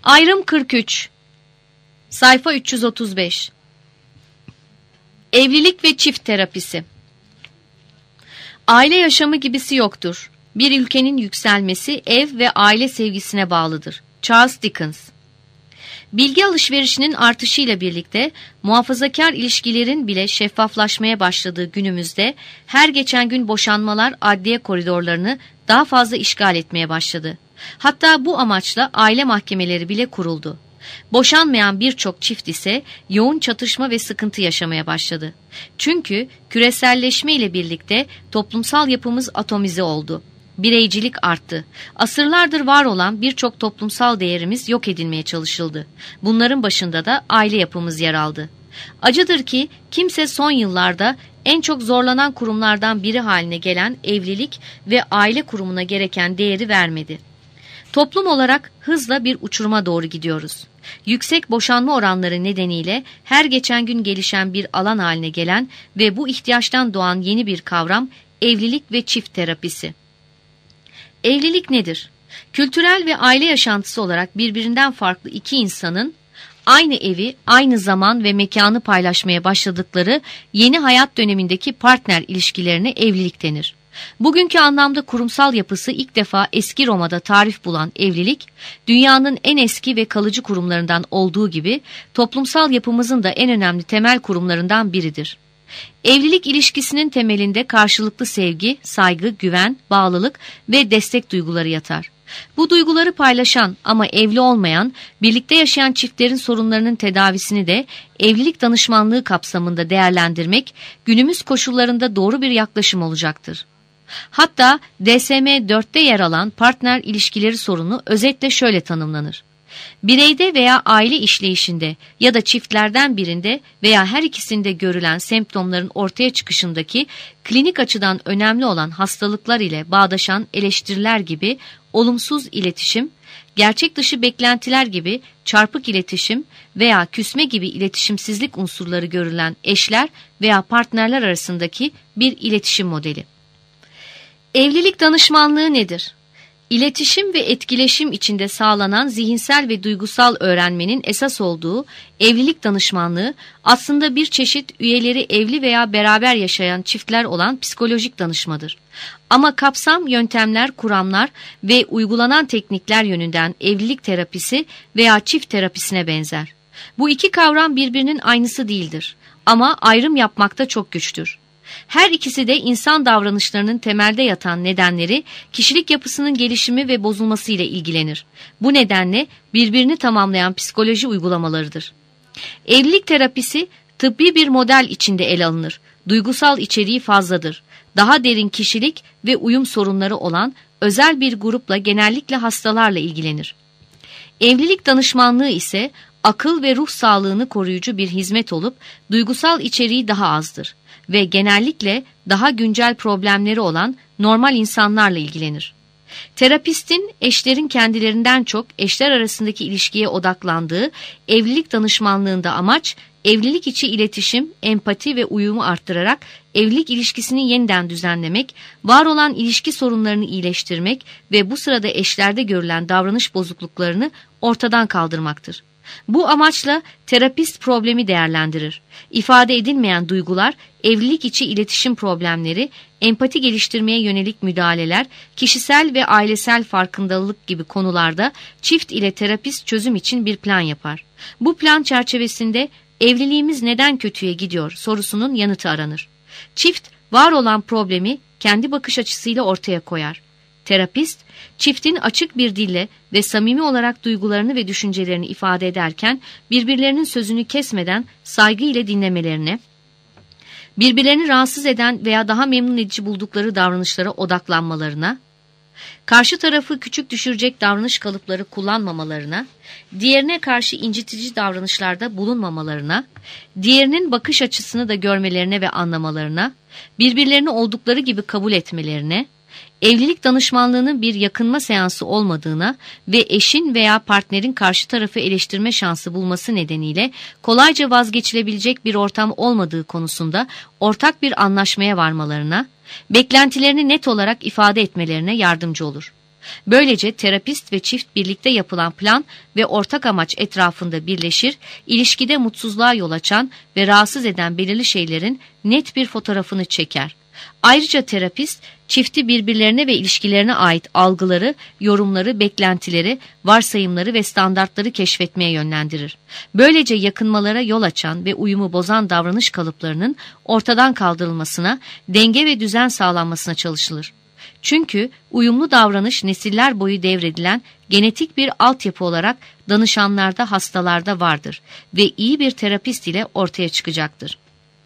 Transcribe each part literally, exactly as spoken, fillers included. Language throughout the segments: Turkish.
Ayrım kırk üç. Sayfa üç yüz otuz beş. Evlilik ve çift terapisi. Aile yaşamı gibisi yoktur. Bir ülkenin yükselmesi ev ve aile sevgisine bağlıdır. Charles Dickens. Bilgi alışverişinin artışıyla birlikte muhafazakar ilişkilerin bile şeffaflaşmaya başladığı günümüzde her geçen gün boşanmalar adliye koridorlarını daha fazla işgal etmeye başladı. Hatta bu amaçla aile mahkemeleri bile kuruldu. Boşanmayan birçok çift ise yoğun çatışma ve sıkıntı yaşamaya başladı. Çünkü küreselleşme ile birlikte toplumsal yapımız atomize oldu. Bireycilik arttı. Asırlardır var olan birçok toplumsal değerimiz yok edilmeye çalışıldı. Bunların başında da aile yapımız yer aldı. Acıdır ki kimse son yıllarda en çok zorlanan kurumlardan biri haline gelen evlilik ve aile kurumuna gereken değeri vermedi. Toplum olarak hızla bir uçuruma doğru gidiyoruz. Yüksek boşanma oranları nedeniyle her geçen gün gelişen bir alan haline gelen ve bu ihtiyaçtan doğan yeni bir kavram evlilik ve çift terapisi. Evlilik nedir? Kültürel ve aile yaşantısı olarak birbirinden farklı iki insanın aynı evi, aynı zaman ve mekanı paylaşmaya başladıkları yeni hayat dönemindeki partner ilişkilerine evlilik denir. Bugünkü anlamda kurumsal yapısı ilk defa eski Roma'da tarif bulan evlilik, dünyanın en eski ve kalıcı kurumlarından olduğu gibi toplumsal yapımızın da en önemli temel kurumlarından biridir. Evlilik ilişkisinin temelinde karşılıklı sevgi, saygı, güven, bağlılık ve destek duyguları yatar. Bu duyguları paylaşan ama evli olmayan, birlikte yaşayan çiftlerin sorunlarının tedavisini de evlilik danışmanlığı kapsamında değerlendirmek, günümüz koşullarında doğru bir yaklaşım olacaktır. Hatta D S M dörtte yer alan partner ilişkileri sorunu özetle şöyle tanımlanır. Bireyde veya aile işleyişinde ya da çiftlerden birinde veya her ikisinde görülen semptomların ortaya çıkışındaki klinik açıdan önemli olan hastalıklar ile bağdaşan eleştiriler gibi olumsuz iletişim, gerçek dışı beklentiler gibi çarpık iletişim veya küsme gibi iletişimsizlik unsurları görülen eşler veya partnerler arasındaki bir iletişim modeli. Evlilik danışmanlığı nedir? İletişim ve etkileşim içinde sağlanan zihinsel ve duygusal öğrenmenin esas olduğu evlilik danışmanlığı aslında bir çeşit üyeleri evli veya beraber yaşayan çiftler olan psikolojik danışmadır. Ama kapsam, yöntemler, kuramlar ve uygulanan teknikler yönünden evlilik terapisi veya çift terapisine benzer. Bu iki kavram birbirinin aynısı değildir ama ayrım yapmakta çok güçtür. Her ikisi de insan davranışlarının temelde yatan nedenleri, kişilik yapısının gelişimi ve bozulması ile ilgilenir. Bu nedenle birbirini tamamlayan psikoloji uygulamalarıdır. Evlilik terapisi tıbbi bir model içinde ele alınır. Duygusal içeriği fazladır. Daha derin kişilik ve uyum sorunları olan özel bir grupla, genellikle hastalarla ilgilenir. Evlilik danışmanlığı ise akıl ve ruh sağlığını koruyucu bir hizmet olup duygusal içeriği daha azdır ve genellikle daha güncel problemleri olan normal insanlarla ilgilenir. Terapistin eşlerin kendilerinden çok eşler arasındaki ilişkiye odaklandığı evlilik danışmanlığında amaç, evlilik içi iletişim, empati ve uyumu arttırarak evlilik ilişkisini yeniden düzenlemek, var olan ilişki sorunlarını iyileştirmek ve bu sırada eşlerde görülen davranış bozukluklarını ortadan kaldırmaktır. Bu amaçla terapist problemi değerlendirir. İfade edilmeyen duygular, evlilik içi iletişim problemleri, empati geliştirmeye yönelik müdahaleler, kişisel ve ailesel farkındalık gibi konularda çift ile terapist çözüm için bir plan yapar. Bu plan çerçevesinde evliliğimiz neden kötüye gidiyor sorusunun yanıtı aranır. Çift, var olan problemi kendi bakış açısıyla ortaya koyar. Terapist, çiftin açık bir dille ve samimi olarak duygularını ve düşüncelerini ifade ederken birbirlerinin sözünü kesmeden saygı ile dinlemelerine, birbirlerini rahatsız eden veya daha memnun edici buldukları davranışlara odaklanmalarına, karşı tarafı küçük düşürecek davranış kalıpları kullanmamalarına, diğerine karşı incitici davranışlarda bulunmamalarına, diğerinin bakış açısını da görmelerine ve anlamalarına, birbirlerini oldukları gibi kabul etmelerine, evlilik danışmanlığının bir yakınma seansı olmadığına ve eşin veya partnerin karşı tarafı eleştirme şansı bulması nedeniyle kolayca vazgeçilebilecek bir ortam olmadığı konusunda ortak bir anlaşmaya varmalarına, beklentilerini net olarak ifade etmelerine yardımcı olur. Böylece terapist ve çift birlikte yapılan plan ve ortak amaç etrafında birleşir, ilişkide mutsuzluğa yol açan ve rahatsız eden belirli şeylerin net bir fotoğrafını çeker. Ayrıca terapist, çifti birbirlerine ve ilişkilerine ait algıları, yorumları, beklentileri, varsayımları ve standartları keşfetmeye yönlendirir. Böylece yakınmalara yol açan ve uyumu bozan davranış kalıplarının ortadan kaldırılmasına, denge ve düzen sağlanmasına çalışılır. Çünkü uyumlu davranış nesiller boyu devredilen genetik bir altyapı olarak danışanlarda, hastalarda vardır ve iyi bir terapist ile ortaya çıkacaktır.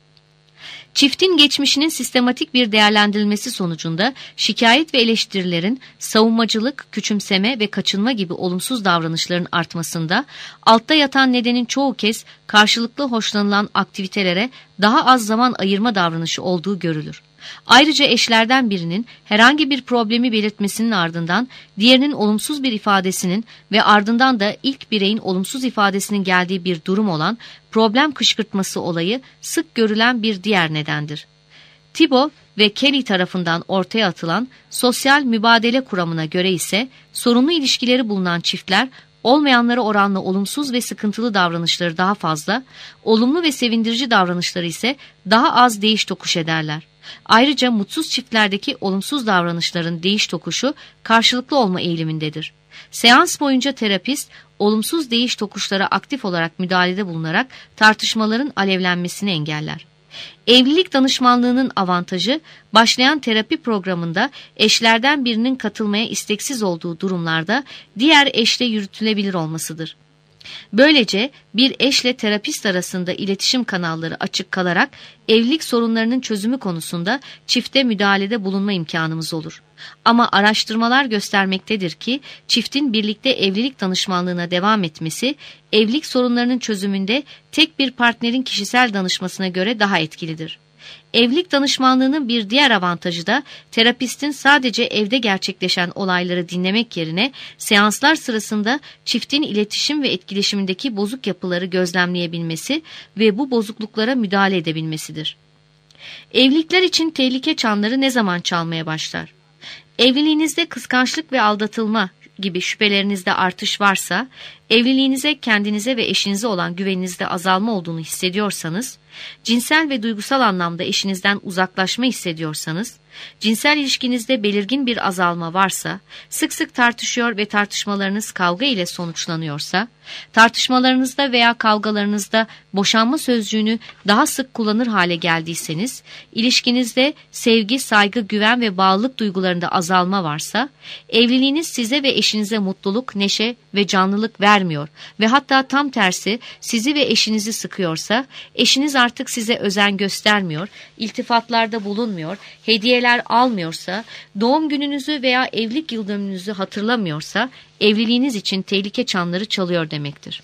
Çiftin geçmişinin sistematik bir değerlendirilmesi sonucunda şikayet ve eleştirilerin savunmacılık, küçümseme ve kaçınma gibi olumsuz davranışların artmasında, altta yatan nedenin çoğu kez karşılıklı hoşlanılan aktivitelere daha az zaman ayırma davranışı olduğu görülür. Ayrıca eşlerden birinin herhangi bir problemi belirtmesinin ardından diğerinin olumsuz bir ifadesinin ve ardından da ilk bireyin olumsuz ifadesinin geldiği bir durum olan problem kışkırtması olayı sık görülen bir diğer nedendir. Thibault ve Kelly tarafından ortaya atılan sosyal mübadele kuramına göre ise sorunlu ilişkileri bulunan çiftler olmayanlara oranla olumsuz ve sıkıntılı davranışları daha fazla, olumlu ve sevindirici davranışları ise daha az değiş tokuş ederler. Ayrıca mutsuz çiftlerdeki olumsuz davranışların değiş tokuşu karşılıklı olma eğilimindedir. Seans boyunca terapist, olumsuz değiş tokuşlara aktif olarak müdahalede bulunarak tartışmaların alevlenmesini engeller. Evlilik danışmanlığının avantajı, başlayan terapi programında eşlerden birinin katılmaya isteksiz olduğu durumlarda diğer eşle yürütülebilir olmasıdır. Böylece bir eşle terapist arasında iletişim kanalları açık kalarak evlilik sorunlarının çözümü konusunda çifte müdahalede bulunma imkanımız olur. Ama araştırmalar göstermektedir ki çiftin birlikte evlilik danışmanlığına devam etmesi evlilik sorunlarının çözümünde tek bir partnerin kişisel danışmasına göre daha etkilidir. Evlilik danışmanlığının bir diğer avantajı da terapistin sadece evde gerçekleşen olayları dinlemek yerine seanslar sırasında çiftin iletişim ve etkileşimindeki bozuk yapıları gözlemleyebilmesi ve bu bozukluklara müdahale edebilmesidir. Evlilikler için tehlike çanları ne zaman çalmaya başlar? Evliliğinizde kıskançlık ve aldatılma gibi şüphelerinizde artış varsa, evliliğinize, kendinize ve eşinize olan güveninizde azalma olduğunu hissediyorsanız, cinsel ve duygusal anlamda eşinizden uzaklaşma hissediyorsanız, cinsel ilişkinizde belirgin bir azalma varsa, sık sık tartışıyor ve tartışmalarınız kavga ile sonuçlanıyorsa, tartışmalarınızda veya kavgalarınızda boşanma sözcüğünü daha sık kullanır hale geldiyseniz, ilişkinizde sevgi, saygı, güven ve bağlılık duygularında azalma varsa, evliliğiniz size ve eşinize mutluluk, neşe ve canlılık vermiyor ve hatta tam tersi sizi ve eşinizi sıkıyorsa, eşiniz artık size özen göstermiyor, iltifatlarda bulunmuyor, hediyeler almıyorsa, doğum gününüzü veya evlilik yıldönümünüzü hatırlamıyorsa, evliliğiniz için tehlike çanları çalıyor demektir.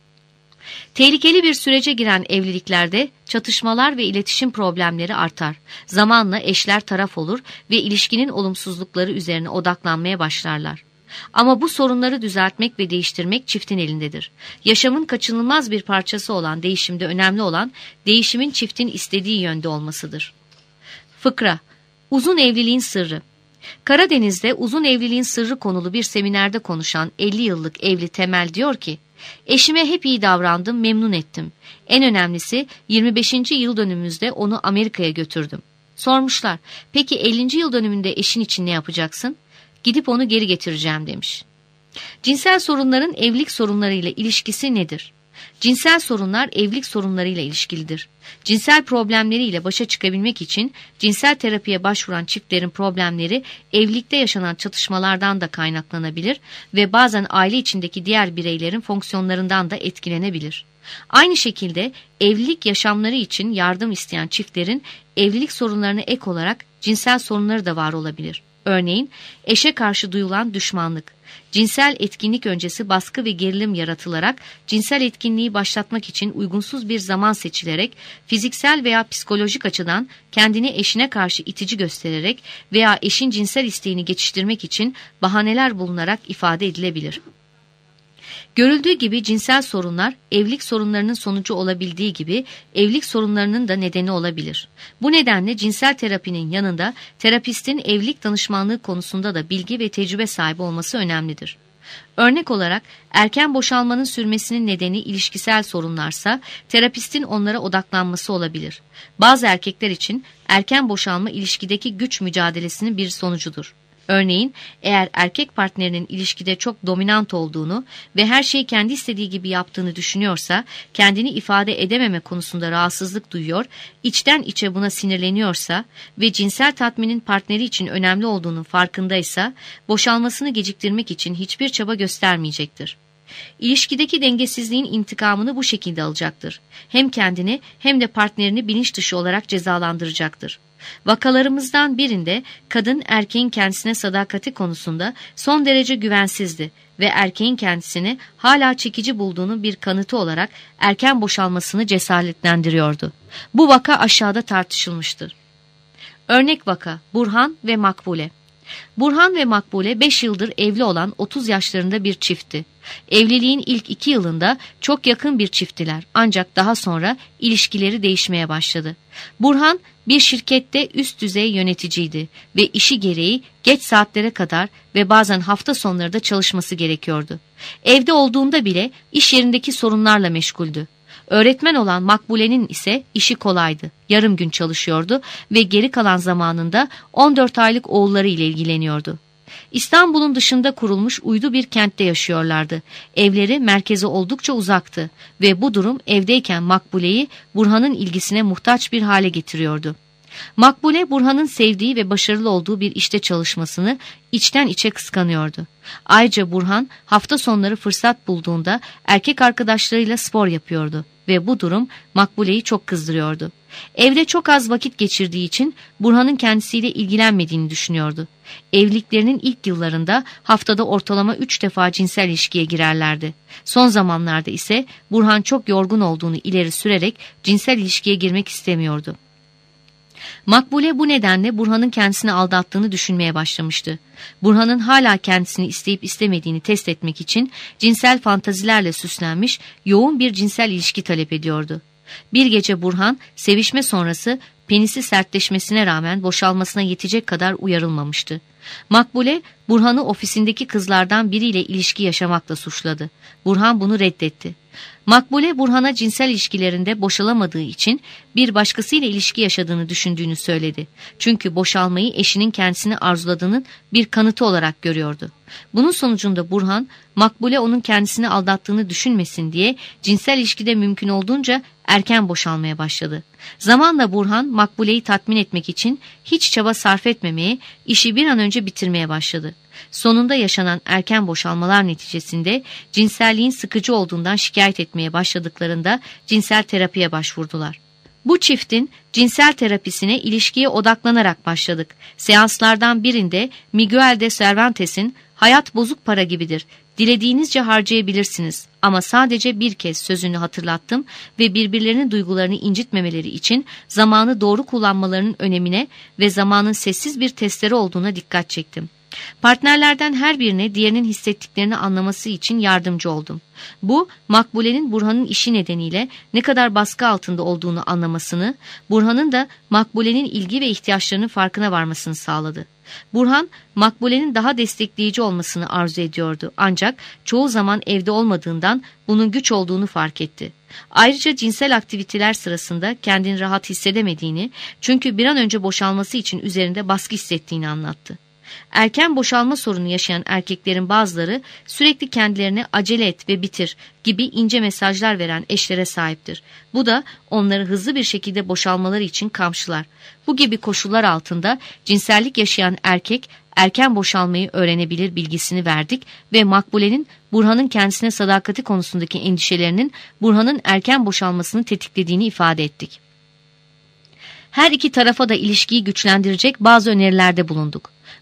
Tehlikeli bir sürece giren evliliklerde çatışmalar ve iletişim problemleri artar. Zamanla eşler taraf olur ve ilişkinin olumsuzlukları üzerine odaklanmaya başlarlar. Ama bu sorunları düzeltmek ve değiştirmek çiftin elindedir. Yaşamın kaçınılmaz bir parçası olan değişimde önemli olan değişimin çiftin istediği yönde olmasıdır. Fıkra: Uzun evliliğin sırrı. Karadeniz'de uzun evliliğin sırrı konulu bir seminerde konuşan elli yıllık evli Temel diyor ki, eşime hep iyi davrandım, memnun ettim. En önemlisi yirmi beşinci yıl dönümümüzde onu Amerika'ya götürdüm. Sormuşlar, peki ellinci yıl dönümünde eşin için ne yapacaksın? Gidip onu geri getireceğim demiş. Cinsel sorunların evlilik sorunlarıyla ilişkisi nedir? Cinsel sorunlar evlilik sorunlarıyla ilişkilidir. Cinsel problemleriyle başa çıkabilmek için cinsel terapiye başvuran çiftlerin problemleri evlilikte yaşanan çatışmalardan da kaynaklanabilir ve bazen aile içindeki diğer bireylerin fonksiyonlarından da etkilenebilir. Aynı şekilde evlilik yaşamları için yardım isteyen çiftlerin evlilik sorunlarına ek olarak cinsel sorunları da var olabilir. Örneğin eşe karşı duyulan düşmanlık, cinsel etkinlik öncesi baskı ve gerilim yaratılarak cinsel etkinliği başlatmak için uygunsuz bir zaman seçilerek, fiziksel veya psikolojik açıdan kendini eşine karşı itici göstererek veya eşin cinsel isteğini geçiştirmek için bahaneler bulunarak ifade edilebilir. Görüldüğü gibi cinsel sorunlar evlilik sorunlarının sonucu olabildiği gibi evlilik sorunlarının da nedeni olabilir. Bu nedenle cinsel terapinin yanında terapistin evlilik danışmanlığı konusunda da bilgi ve tecrübe sahibi olması önemlidir. Örnek olarak erken boşalmanın sürmesinin nedeni ilişkisel sorunlarsa terapistin onlara odaklanması olabilir. Bazı erkekler için erken boşalma ilişkideki güç mücadelesinin bir sonucudur. Örneğin eğer erkek partnerinin ilişkide çok dominant olduğunu ve her şeyi kendi istediği gibi yaptığını düşünüyorsa, kendini ifade edememe konusunda rahatsızlık duyuyor, içten içe buna sinirleniyorsa ve cinsel tatminin partneri için önemli olduğunun farkındaysa, boşalmasını geciktirmek için hiçbir çaba göstermeyecektir. İlişkideki dengesizliğin intikamını bu şekilde alacaktır. Hem kendini hem de partnerini bilinç dışı olarak cezalandıracaktır. Vakalarımızdan birinde kadın erkeğin kendisine sadakati konusunda son derece güvensizdi ve erkeğin kendisini hala çekici bulduğunun bir kanıtı olarak erken boşalmasını cesaretlendiriyordu. Bu vaka aşağıda tartışılmıştır. Örnek vaka Burhan ve Makbule. Burhan ve Makbule beş yıldır evli olan otuz yaşlarında bir çiftti. Evliliğin ilk iki yılında çok yakın bir çifttiler ancak daha sonra ilişkileri değişmeye başladı. Burhan bir şirkette üst düzey yöneticiydi ve işi gereği geç saatlere kadar ve bazen hafta sonları da çalışması gerekiyordu. Evde olduğunda bile iş yerindeki sorunlarla meşguldü. Öğretmen olan Makbule'nin ise işi kolaydı. Yarım gün çalışıyordu ve geri kalan zamanında on dört aylık oğulları ile ilgileniyordu. İstanbul'un dışında kurulmuş uydu bir kentte yaşıyorlardı. Evleri merkeze oldukça uzaktı ve bu durum evdeyken Makbule'yi Burhan'ın ilgisine muhtaç bir hale getiriyordu. Makbule Burhan'ın sevdiği ve başarılı olduğu bir işte çalışmasını içten içe kıskanıyordu. Ayrıca Burhan hafta sonları fırsat bulduğunda erkek arkadaşlarıyla spor yapıyordu ve bu durum Makbule'yi çok kızdırıyordu. Evde çok az vakit geçirdiği için Burhan'ın kendisiyle ilgilenmediğini düşünüyordu. Evliliklerinin ilk yıllarında haftada ortalama üç defa cinsel ilişkiye girerlerdi. Son zamanlarda ise Burhan çok yorgun olduğunu ileri sürerek cinsel ilişkiye girmek istemiyordu. Makbule bu nedenle Burhan'ın kendisini aldattığını düşünmeye başlamıştı. Burhan'ın hala kendisini isteyip istemediğini test etmek için cinsel fantazilerle süslenmiş yoğun bir cinsel ilişki talep ediyordu. Bir gece Burhan sevişme sonrası penisi sertleşmesine rağmen boşalmasına yetecek kadar uyarılmamıştı. Makbule Burhan'ı ofisindeki kızlardan biriyle ilişki yaşamakla suçladı. Burhan bunu reddetti. Makbule Burhan'a cinsel ilişkilerinde boşalamadığı için bir başkasıyla ilişki yaşadığını düşündüğünü söyledi. Çünkü boşalmayı eşinin kendisini arzuladığının bir kanıtı olarak görüyordu. Bunun sonucunda Burhan, Makbule onun kendisini aldattığını düşünmesin diye cinsel ilişkide mümkün olduğunca erken boşalmaya başladı. Zamanla Burhan, Makbule'yi tatmin etmek için hiç çaba sarf etmemeye, işi bir an önce bitirmeye başladı. Sonunda yaşanan erken boşalmalar neticesinde cinselliğin sıkıcı olduğundan şikayet etmeye başladıklarında cinsel terapiye başvurdular. Bu çiftin cinsel terapisine ilişkiye odaklanarak başladık. Seanslardan birinde Miguel de Cervantes'in "Hayat bozuk para gibidir, dilediğinizce harcayabilirsiniz ama sadece bir kez" sözünü hatırlattım ve birbirlerinin duygularını incitmemeleri için zamanı doğru kullanmalarının önemine ve zamanın sessiz bir testere olduğuna dikkat çektim. Partnerlerden her birine diğerinin hissettiklerini anlaması için yardımcı oldum. Bu, Makbule'nin Burhan'ın işi nedeniyle ne kadar baskı altında olduğunu anlamasını, Burhan'ın da Makbule'nin ilgi ve ihtiyaçlarının farkına varmasını sağladı. Burhan, Makbule'nin daha destekleyici olmasını arzu ediyordu ancak çoğu zaman evde olmadığından bunun güç olduğunu fark etti. Ayrıca cinsel aktiviteler sırasında kendini rahat hissedemediğini, çünkü bir an önce boşalması için üzerinde baskı hissettiğini anlattı. Erken boşalma sorunu yaşayan erkeklerin bazıları sürekli kendilerine "acele et ve bitir" gibi ince mesajlar veren eşlere sahiptir. Bu da onları hızlı bir şekilde boşalmaları için kamçılar. Bu gibi koşullar altında cinsellik yaşayan erkek erken boşalmayı öğrenebilir bilgisini verdik ve Makbule'nin Burhan'ın kendisine sadakati konusundaki endişelerinin Burhan'ın erken boşalmasını tetiklediğini ifade ettik. Her iki tarafa da ilişkiyi güçlendirecek bazı önerilerde bulunduk.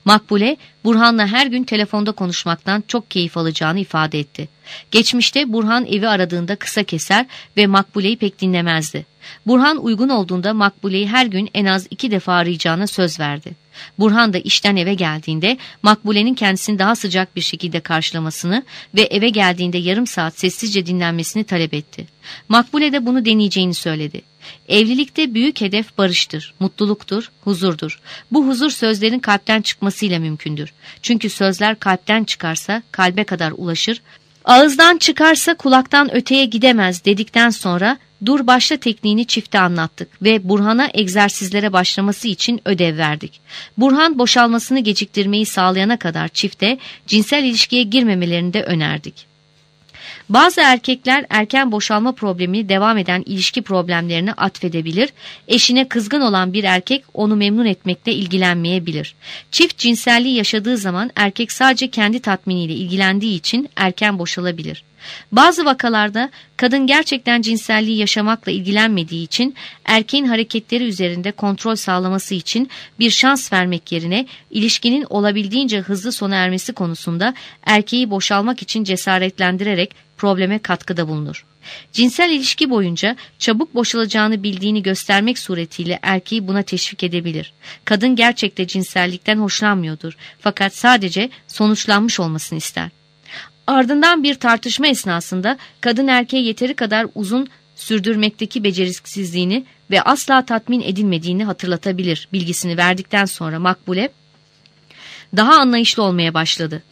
Makbule, Burhan'la her gün telefonda konuşmaktan çok keyif alacağını ifade etti. Geçmişte Burhan evi aradığında kısa keser ve Makbule'yi pek dinlemezdi. Burhan uygun olduğunda Makbule'yi her gün en az iki defa arayacağına söz verdi. Burhan da işten eve geldiğinde Makbule'nin kendisini daha sıcak bir şekilde karşılamasını ve eve geldiğinde yarım saat sessizce dinlenmesini talep etti. Makbule de bunu deneyeceğini söyledi. Evlilikte büyük hedef barıştır, mutluluktur, huzurdur. Bu huzur sözlerin kalpten çıkmasıyla mümkündür. Çünkü sözler kalpten çıkarsa kalbe kadar ulaşır, ağızdan çıkarsa kulaktan öteye gidemez dedikten sonra dur başla tekniğini çifte anlattık ve Burhan'a egzersizlere başlaması için ödev verdik. Burhan boşalmasını geciktirmeyi sağlayana kadar çifte cinsel ilişkiye girmemelerini de önerdik. Bazı erkekler erken boşalma problemini devam eden ilişki problemlerine atfedebilir, eşine kızgın olan bir erkek onu memnun etmekle ilgilenmeyebilir. Çift cinselliği yaşadığı zaman erkek sadece kendi tatminiyle ilgilendiği için erken boşalabilir. Bazı vakalarda kadın gerçekten cinselliği yaşamakla ilgilenmediği için erkeğin hareketleri üzerinde kontrol sağlaması için bir şans vermek yerine ilişkinin olabildiğince hızlı sona ermesi konusunda erkeği boşalmak için cesaretlendirerek probleme katkıda bulunur. Cinsel ilişki boyunca çabuk boşalacağını bildiğini göstermek suretiyle erkeği buna teşvik edebilir. Kadın gerçekte cinsellikten hoşlanmıyordur fakat sadece sonuçlanmış olmasını ister. Ardından bir tartışma esnasında kadın erkeğe yeteri kadar uzun sürdürmekteki beceriksizliğini ve asla tatmin edilmediğini hatırlatabilir bilgisini verdikten sonra Makbule daha anlayışlı olmaya başladı.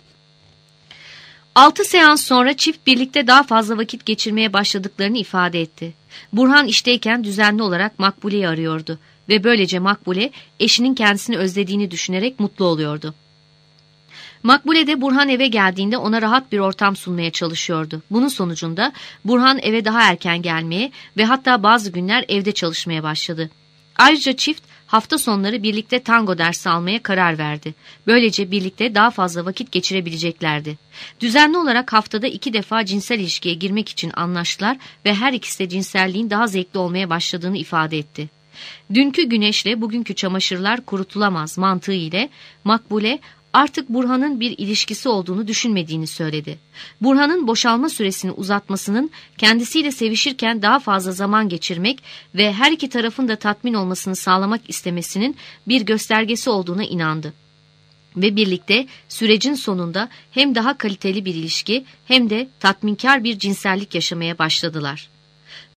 Altı seans sonra çift birlikte daha fazla vakit geçirmeye başladıklarını ifade etti. Burhan işteyken düzenli olarak Makbule'yi arıyordu ve böylece Makbule eşinin kendisini özlediğini düşünerek mutlu oluyordu. Makbule de Burhan eve geldiğinde ona rahat bir ortam sunmaya çalışıyordu. Bunun sonucunda Burhan eve daha erken gelmeye ve hatta bazı günler evde çalışmaya başladı. Ayrıca çift hafta sonları birlikte tango dersi almaya karar verdi. Böylece birlikte daha fazla vakit geçirebileceklerdi. Düzenli olarak haftada iki defa cinsel ilişkiye girmek için anlaştılar ve her ikisi de cinselliğin daha zevkli olmaya başladığını ifade etti. Dünkü güneşle bugünkü çamaşırlar kurutulamaz mantığı ile Makbule artık Burhan'ın bir ilişkisi olduğunu düşünmediğini söyledi. Burhan'ın boşalma süresini uzatmasının kendisiyle sevişirken daha fazla zaman geçirmek ve her iki tarafın da tatmin olmasını sağlamak istemesinin bir göstergesi olduğuna inandı. Ve birlikte sürecin sonunda hem daha kaliteli bir ilişki hem de tatminkar bir cinsellik yaşamaya başladılar.